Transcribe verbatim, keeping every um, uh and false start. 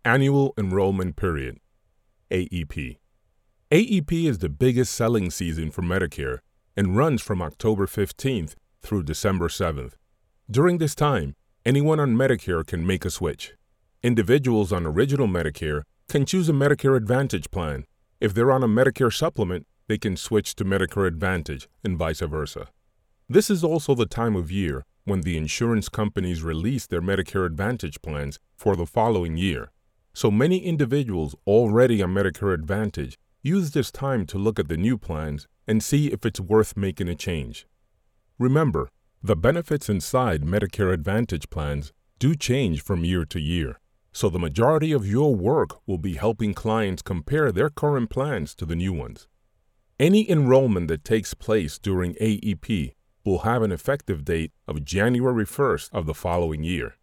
Annual Enrollment Period, A E P. A E P is the biggest selling season for Medicare and runs from October fifteenth through December seventh. During this time, anyone on Medicare can make a switch. Individuals on original Medicare can choose a Medicare Advantage plan. If they're on a Medicare supplement, they can switch to Medicare Advantage and vice versa. This is also the time of year when the insurance companies release their Medicare Advantage plans for the following year. So many individuals already on Medicare Advantage use this time to look at the new plans and see if it's worth making a change. Remember, the benefits inside Medicare Advantage plans do change from year to year, so the majority of your work will be helping clients compare their current plans to the new ones. Any enrollment that takes place during A E P will have an effective date of January first of the following year.